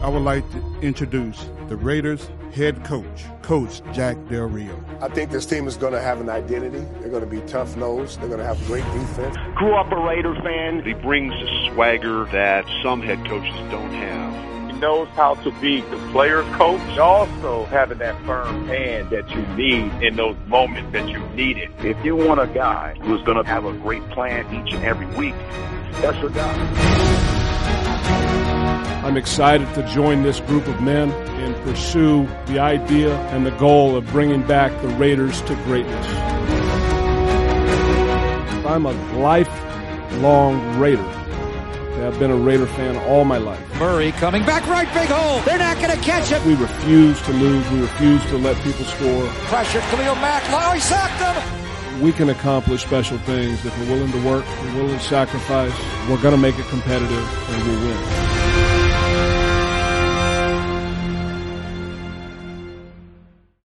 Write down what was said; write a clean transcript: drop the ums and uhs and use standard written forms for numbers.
I would like to introduce the Raiders head coach, Coach Jack Del Rio. I think this team is going to have an identity. They're going to be tough-nosed. They're going to have great defense. Grew up a Raider fan. He brings a swagger that some head coaches don't have. He knows how to be the player coach, also having that firm hand that you need in those moments that you need it. If you want a guy who's going to have a great plan each and every week, that's your guy. I'm excited to join this group of men and pursue the idea and the goal of bringing back the Raiders to greatness. I'm a lifelong Raider. I've been a Raider fan all my life. Murray coming back right, big hole. They're not going to catch him. We refuse to lose. We refuse to let people score. Pressure, Khalil Mack. Lowry sacked him. We can accomplish special things if we're willing to work, we're willing to sacrifice. We're going to make it competitive, and we'll win.